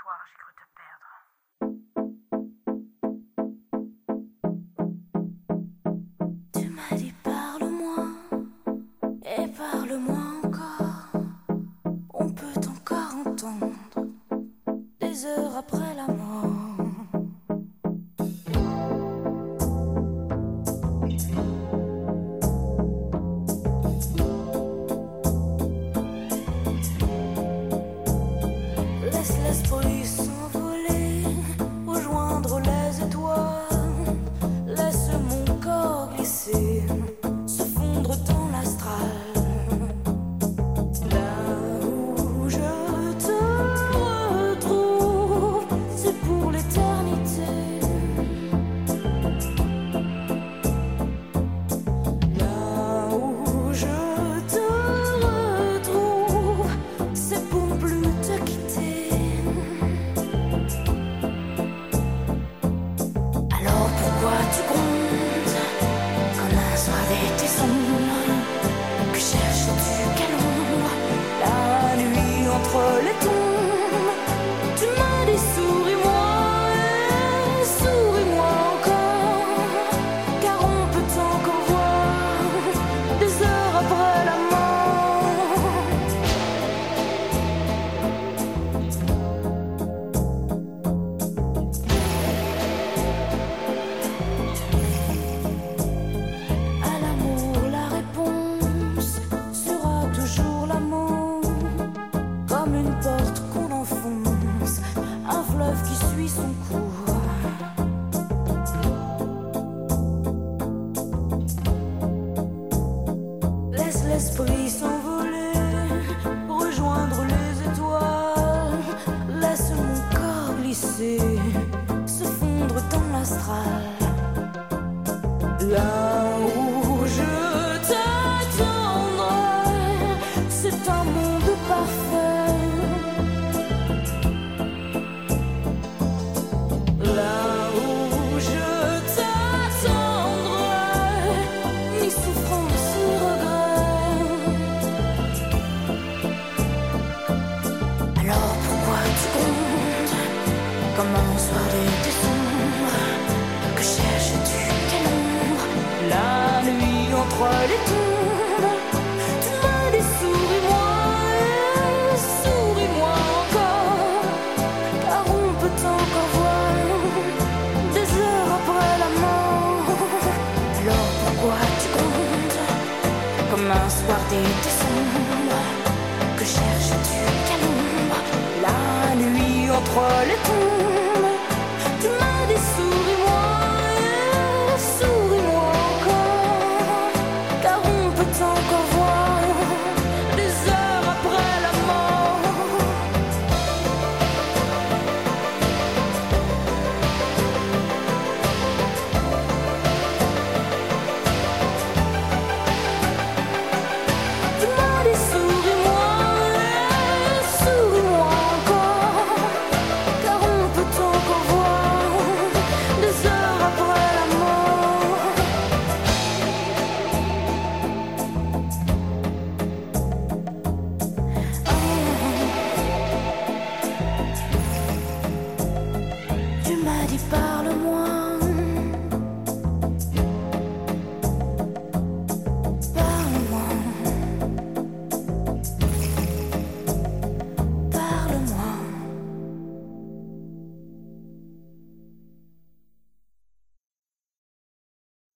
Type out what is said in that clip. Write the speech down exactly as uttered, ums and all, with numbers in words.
soir, j'ai cru te perdre. Tu m'as dit parle-moi, et parle-moi encore. On peut encore entendre des heures après la mort. Laisse l'esprit s'envoler, rejoindre les étoiles. Laisse mon corps glisser, se fondre dans l'astral. Là où je te retrouve, c'est pour l'éternité. Là où je te retrouve, c'est pour ne plus te quitter. Alors pourquoi tu grondes comme un soir d'été sombre? Que cherches-tu, quelle ombre? La nuit entre les tombes. Tu m'as dit souris-moi, et souris-moi encore, car on peut encore voir des heures après la mort. À l'amour, la réponse sera toujours l'amour, comme une porte qu'on enfonce, un fleuve qui suit son cours. Laisse l'esprit s'envoler, rejoindre les étoiles. Laisse mon corps glisser, se fondre dans l'astral. Là où je t'attendrai, c'est un monde parfait. Là où je t'attendrai, ni souffrance ni regret. Alors pourquoi tu grondes comme un soir d'été sombre? Que cherches-tu, quelle ombre? La nuit entre les tombes. Tu m'as dit souris-moi, et souris-moi encore, car on peut encore voir des heures après la mort. Alors pourquoi tu grondes comme un soir d'été sombre? Que cherches-tu, quelle ombre? La nuit entre les tombes. Tu m'as dit souris-moi, et souris-moi encore, car on peut encore voir des heures après la mort. Tu m'as dit souris-moi, et souris-moi encore, car on peut encore voir des heures après la mort. Tu m'as dit parle-moi,